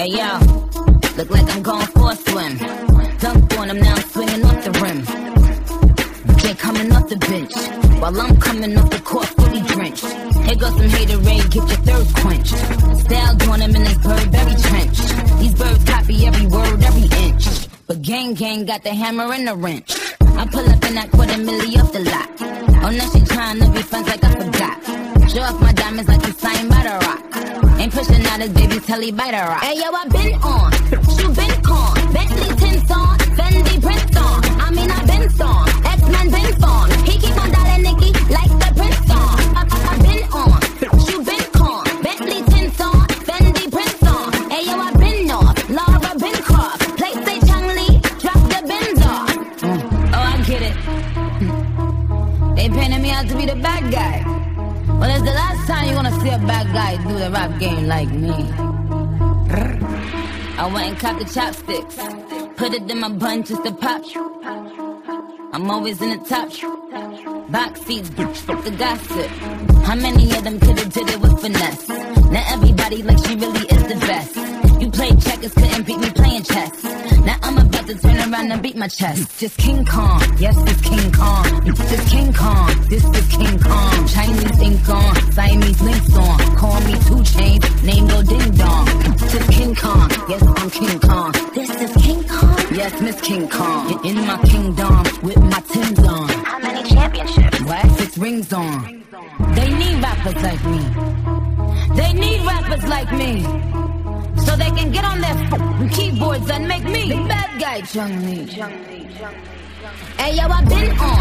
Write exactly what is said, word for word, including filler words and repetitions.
Hey yo, look like I'm going for a swim. Dunked on him, now I'm swinging off the rim. They coming off the bench, while I'm coming off the court fully drenched. Here goes some haterade, get your thirst quenched. Style on him in this Burberry trench. These birds copy every word, every inch. But gang gang got the hammer and the wrench. I pull up in that quarter milli off the lot. Oh, now she trying to be friends like I forgot. Show off my diamonds like it's signed by the rock. Ain't pushing out his baby till he bite a rock. Hey yo, I been on, you been con. Bentley tints on, Fendi prints on. I mean I been on, X-Men been on. He keep on dialing Nicki like the Prince song. I, I, I been on, you been con. Bentley tints on, Fendi prints on. Hey yo, I been off, Laura been crossed. Play say Chung Lee, drop the Benz off. Mm. Oh, I get it. Mm. They painted me out to be the bad guy. Well, it's the last time you're gonna see a bad guy do the rap game like me. I went and caught the chopsticks, put it in my bun just to pop. I'm always in the top. Box seats, fuck the gossip. How many of them could've did it with finesse? Now everybody like she really is the best. You played checkers, couldn't beat me playing chess. Now I'm about to turn around and beat my chest. Just King Kong, yes, it's King Kong. Just King Kong, this is King Kong. Chinese ink on, Siamese links on. Call me Two Chainz, name go Ding Dong. Just King Kong, yes, I'm King Kong. This is King Kong, yes, Miss King Kong. In my kingdom, with my Timbs on. How many championships? What? Six rings on. They need rappers like me. They need rappers like me. So they can get on their f***ing keyboards and make me the bad guy, Chung Lee. Hey yo, I been on.